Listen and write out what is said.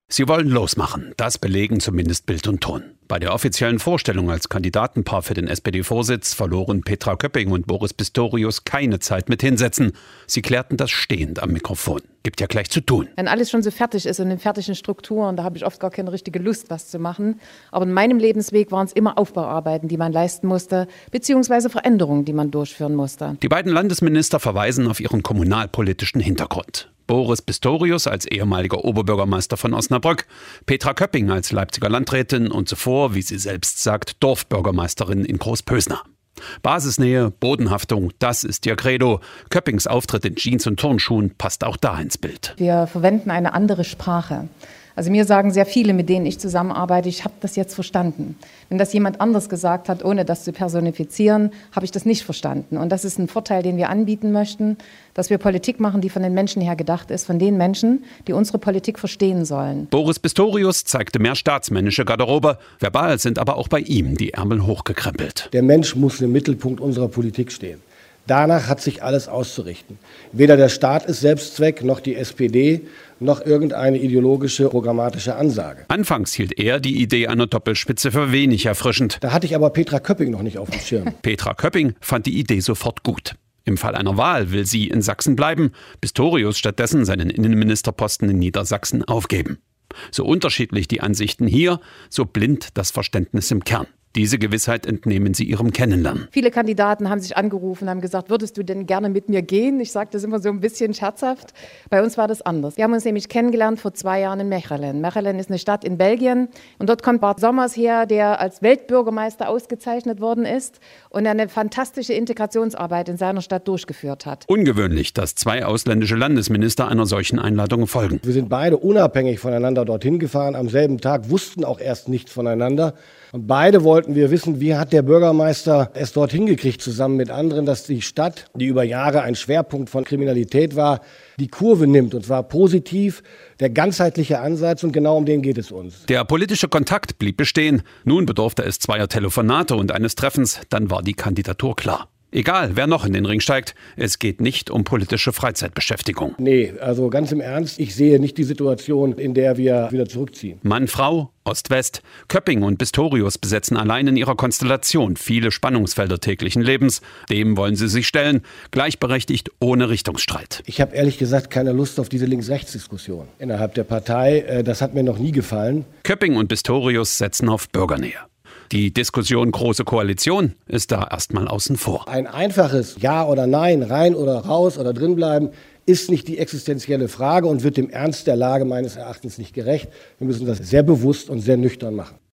Sie wollen losmachen, das belegen zumindest Bild und Ton. Bei der offiziellen Vorstellung als Kandidatenpaar für den SPD-Vorsitz verloren Petra Köpping und Boris Pistorius keine Zeit mit Hinsetzen. Sie klärten das stehend am Mikrofon. Gibt ja gleich zu tun. Wenn alles schon so fertig ist und in fertigen Strukturen, da habe ich oft gar keine richtige Lust, was zu machen. Aber in meinem Lebensweg waren es immer Aufbauarbeiten, die man leisten musste, beziehungsweise Veränderungen, die man durchführen musste. Die beiden Landesminister verweisen auf ihren kommunalpolitischen Hintergrund. Boris Pistorius als ehemaliger Oberbürgermeister von Osnabrück, Petra Köpping als Leipziger Landrätin und zuvor, wie sie selbst sagt, Dorfbürgermeisterin in Großpösner. Basisnähe, Bodenhaftung, das ist ihr Credo. Köppings Auftritt in Jeans und Turnschuhen passt auch da ins Bild. Wir verwenden eine andere Sprache. Also mir sagen sehr viele, mit denen ich zusammenarbeite, ich habe das jetzt verstanden. Wenn das jemand anders gesagt hat, ohne das zu personifizieren, habe ich das nicht verstanden. Und das ist ein Vorteil, den wir anbieten möchten, dass wir Politik machen, die von den Menschen her gedacht ist, von den Menschen, die unsere Politik verstehen sollen. Boris Pistorius zeigte mehr staatsmännische Garderobe. Verbal sind aber auch bei ihm die Ärmel hochgekrempelt. Der Mensch muss im Mittelpunkt unserer Politik stehen. Danach hat sich alles auszurichten. Weder der Staat ist Selbstzweck, noch die SPD, noch irgendeine ideologische, programmatische Ansage. Anfangs hielt er die Idee einer Doppelspitze für wenig erfrischend. Da hatte ich aber Petra Köpping noch nicht auf dem Schirm. Petra Köpping fand die Idee sofort gut. Im Fall einer Wahl will sie in Sachsen bleiben, Pistorius stattdessen seinen Innenministerposten in Niedersachsen aufgeben. So unterschiedlich die Ansichten hier, so blind das Verständnis im Kern. Diese Gewissheit entnehmen sie ihrem Kennenlernen. Viele Kandidaten haben sich angerufen und haben gesagt, würdest du denn gerne mit mir gehen? Ich sage das immer so ein bisschen scherzhaft. Bei uns war das anders. Wir haben uns nämlich kennengelernt vor 2 Jahren in Mechelen. Mechelen ist eine Stadt in Belgien und dort kommt Bart Sommers her, der als Weltbürgermeister ausgezeichnet worden ist und eine fantastische Integrationsarbeit in seiner Stadt durchgeführt hat. Ungewöhnlich, dass 2 ausländische Landesminister einer solchen Einladung folgen. Wir sind beide unabhängig voneinander dorthin gefahren, am selben Tag, wussten auch erst nichts voneinander. Und beide wollten wir wissen, wie hat der Bürgermeister es dort hingekriegt, zusammen mit anderen, dass die Stadt, die über Jahre ein Schwerpunkt von Kriminalität war, die Kurve nimmt, und zwar positiv, der ganzheitliche Ansatz, und genau um den geht es uns. Der politische Kontakt blieb bestehen. Nun bedurfte es 2 Telefonate und eines Treffens, dann war die Kandidatur klar. Egal, wer noch in den Ring steigt, es geht nicht um politische Freizeitbeschäftigung. Nee, also ganz im Ernst, ich sehe nicht die Situation, in der wir wieder zurückziehen. Mann, Frau, Ost-West, Köpping und Pistorius besetzen allein in ihrer Konstellation viele Spannungsfelder täglichen Lebens. Dem wollen sie sich stellen, gleichberechtigt, ohne Richtungsstreit. Ich habe ehrlich gesagt keine Lust auf diese Links-Rechts-Diskussion innerhalb der Partei. Das hat mir noch nie gefallen. Köpping und Pistorius setzen auf Bürgernähe. Die Diskussion Große Koalition ist da erstmal außen vor. Ein einfaches Ja oder Nein, rein oder raus oder drin bleiben, ist nicht die existenzielle Frage und wird dem Ernst der Lage meines Erachtens nicht gerecht. Wir müssen das sehr bewusst und sehr nüchtern machen.